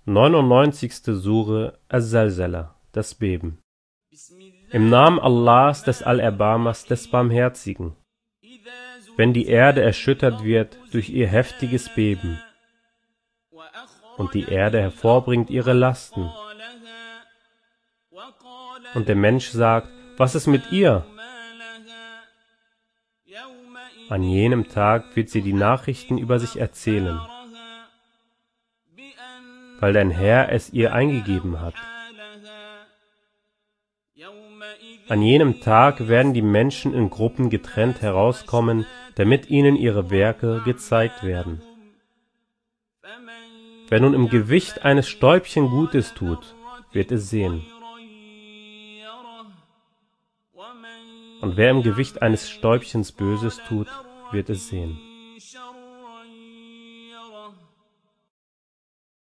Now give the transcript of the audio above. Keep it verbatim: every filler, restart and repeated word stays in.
neunundneunzigste Sure Az-Zalzala, das Beben. Im Namen Allahs, des Allerbarmers, des Barmherzigen. Wenn die Erde erschüttert wird durch ihr heftiges Beben und die Erde hervorbringt ihre Lasten und der Mensch sagt, was ist mit ihr? An jenem Tag wird sie die Nachrichten über sich erzählen, weil dein Herr es ihr eingegeben hat. An jenem Tag werden die Menschen in Gruppen getrennt herauskommen, damit ihnen ihre Werke gezeigt werden. Wer nun im Gewicht eines Stäubchen Gutes tut, wird es sehen. Und wer im Gewicht eines Stäubchens Böses tut, wird es sehen.